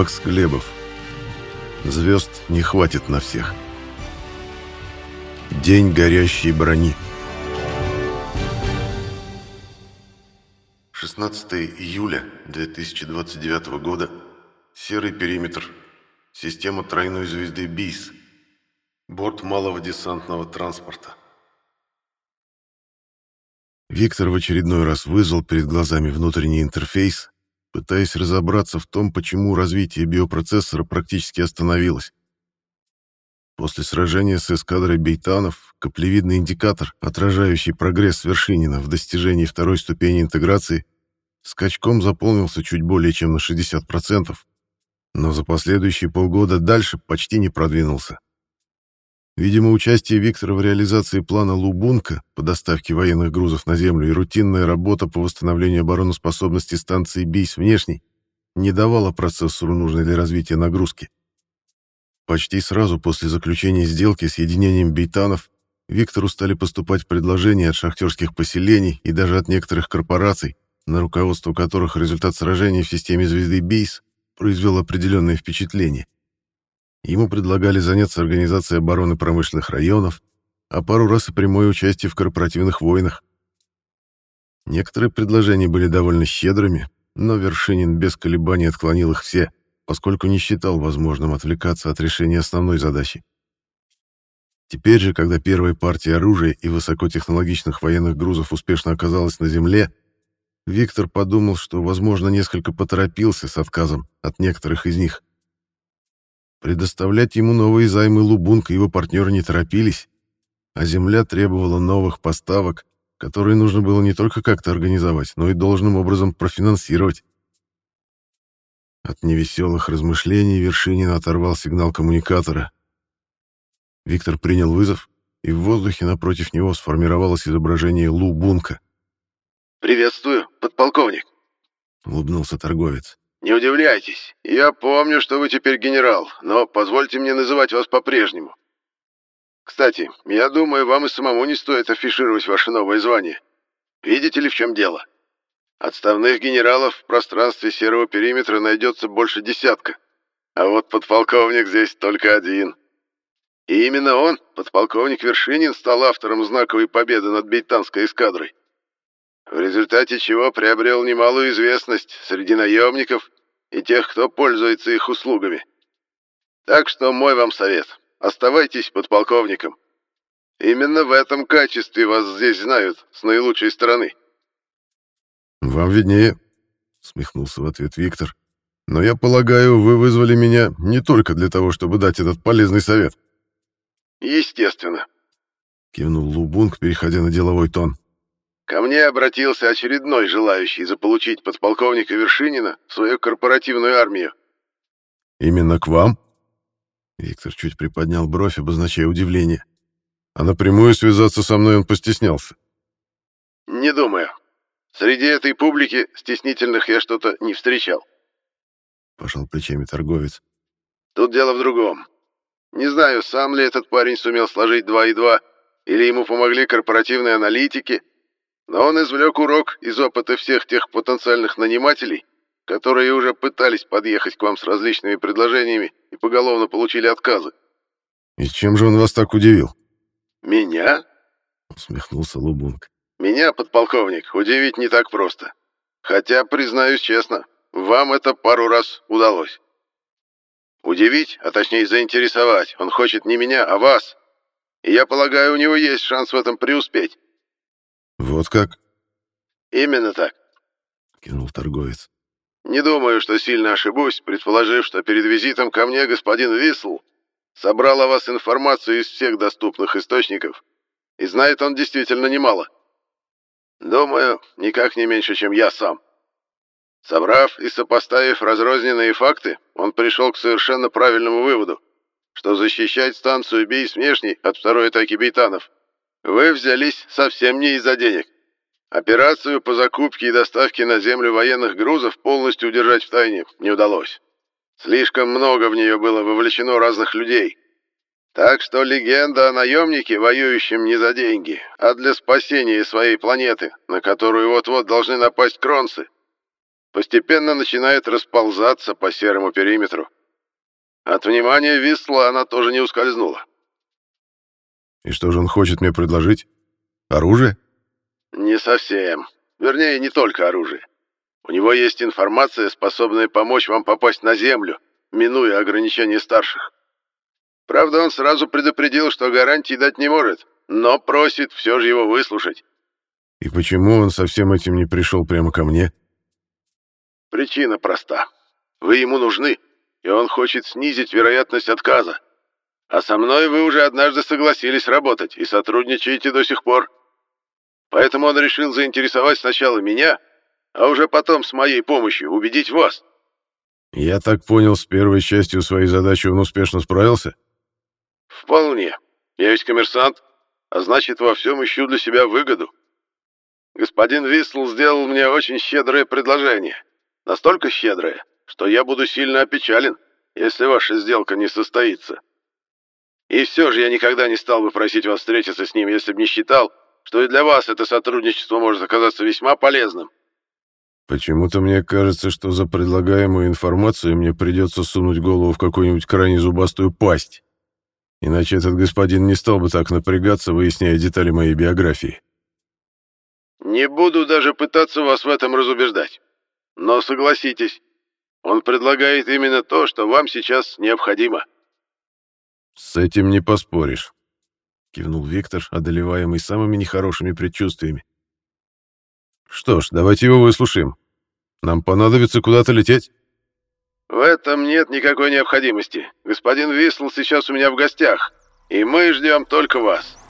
Макс Глебов. Звезд не хватит на всех. День горящей брони. 16 июля 2029 года. Серый периметр. Система тройной звезды БИС. Борт малого десантного транспорта. Виктор в очередной раз вызвал перед глазами внутренний интерфейс, пытаясь разобраться в том, почему развитие биопроцессора практически остановилось. После сражения с эскадрой бейтанов каплевидный индикатор, отражающий прогресс Вершинина в достижении второй ступени интеграции, скачком заполнился чуть более чем на 60%, но за последующие полгода дальше почти не продвинулся. Видимо, участие Виктора в реализации плана Лубунка по доставке военных грузов на Землю и рутинная работа по восстановлению обороноспособности станции БИС внешней не давала процессору нужной для развития нагрузки. Почти сразу после заключения сделки с единением бейтанов Виктору стали поступать предложения от шахтерских поселений и даже от некоторых корпораций, на руководство которых результат сражения в системе звезды БИС произвел определенное впечатление. Ему предлагали заняться организацией обороны промышленных районов, а пару раз и прямое участие в корпоративных войнах. Некоторые предложения были довольно щедрыми, но Вершинин без колебаний отклонил их все, поскольку не считал возможным отвлекаться от решения основной задачи. Теперь же, когда первая партия оружия и высокотехнологичных военных грузов успешно оказалась на земле, Виктор подумал, что, возможно, несколько поторопился с отказом от некоторых из них. Предоставлять ему новые займы Лубунка и его партнеры не торопились, а земля требовала новых поставок, которые нужно было не только как-то организовать, но и должным образом профинансировать. От невеселых размышлений Вершинин оторвал сигнал коммуникатора. Виктор принял вызов, и в воздухе напротив него сформировалось изображение Лубунка. «Приветствую, подполковник», — улыбнулся торговец. «Не удивляйтесь, я помню, что вы теперь генерал, но позвольте мне называть вас по-прежнему. Кстати, я думаю, вам и самому не стоит афишировать ваше новое звание. Видите ли, в чем дело? Отставных генералов в пространстве серого периметра найдется больше десятка, а вот подполковник здесь только один. И именно он, подполковник Вершинин, стал автором знаковой победы над бейтанской эскадрой, в результате чего приобрел немалую известность среди наемников и тех, кто пользуется их услугами. Так что мой вам совет — оставайтесь подполковником. Именно в этом качестве вас здесь знают с наилучшей стороны». «Вам виднее», — усмехнулся в ответ Виктор. «Но я полагаю, вы вызвали меня не только для того, чтобы дать этот полезный совет». «Естественно», — кивнул Лубунг, переходя на деловой тон. «Ко мне обратился очередной желающий заполучить подполковника Вершинина в свою корпоративную армию». «Именно к вам?» Виктор чуть приподнял бровь, обозначая удивление. «А напрямую связаться со мной он постеснялся». «Не думаю. Среди этой публики стеснительных я что-то не встречал», — пожал плечами торговец. «Тут дело в другом. Не знаю, сам ли этот парень сумел сложить 2 и 2, или ему помогли корпоративные аналитики, но он извлек урок из опыта всех тех потенциальных нанимателей, которые уже пытались подъехать к вам с различными предложениями и поголовно получили отказы». «И чем же он вас так удивил?» «Меня?» — усмехнулся Лубунг. «Меня, подполковник, удивить не так просто. Хотя, признаюсь честно, вам это пару раз удалось. Удивить, а точнее заинтересовать, он хочет не меня, а вас. И я полагаю, у него есть шанс в этом преуспеть». «Вот как?» «Именно так», — кивнул торговец. «Не думаю, что сильно ошибусь, предположив, что перед визитом ко мне господин Висл собрал о вас информацию из всех доступных источников, и знает он действительно немало. Думаю, никак не меньше, чем я сам. Собрав и сопоставив разрозненные факты, он пришел к совершенно правильному выводу, что защищать станцию БИС внешней от второй атаки бейтанов вы взялись совсем не из-за денег. Операцию по закупке и доставке на Землю военных грузов полностью удержать в тайне не удалось. Слишком много в нее было вовлечено разных людей. Так что легенда о наемнике, воюющем не за деньги, а для спасения своей планеты, на которую вот-вот должны напасть кронцы, постепенно начинает расползаться по серому периметру. От внимания Висла она тоже не ускользнула. И что же он хочет мне предложить? Оружие? Не совсем. Вернее, не только оружие. У него есть информация, способная помочь вам попасть на Землю, минуя ограничения старших. Правда, он сразу предупредил, что гарантий дать не может, но просит все же его выслушать. И почему он со всем этим не пришел прямо ко мне? Причина проста. Вы ему нужны, и он хочет снизить вероятность отказа. А со мной вы уже однажды согласились работать и сотрудничаете до сих пор. Поэтому он решил заинтересовать сначала меня, а уже потом с моей помощью убедить вас. Я так понял, с первой частью своей задачи он успешно справился? Вполне. Я ведь коммерсант, а значит, во всем ищу для себя выгоду. Господин Висл сделал мне очень щедрое предложение. Настолько щедрое, что я буду сильно опечален, если ваша сделка не состоится. И все же я никогда не стал бы просить вас встретиться с ним, если бы не считал, что и для вас это сотрудничество может оказаться весьма полезным. Почему-то мне кажется, что за предлагаемую информацию мне придется сунуть голову в какую-нибудь крайне зубастую пасть. Иначе этот господин не стал бы так напрягаться, выясняя детали моей биографии. Не буду даже пытаться вас в этом разубеждать. Но согласитесь, он предлагает именно то, что вам сейчас необходимо. «С этим не поспоришь», — кивнул Виктор, одолеваемый самыми нехорошими предчувствиями. «Что ж, давайте его выслушаем. Нам понадобится куда-то лететь». В этом нет никакой необходимости. Господин Висл сейчас у меня в гостях, и мы ждем только вас.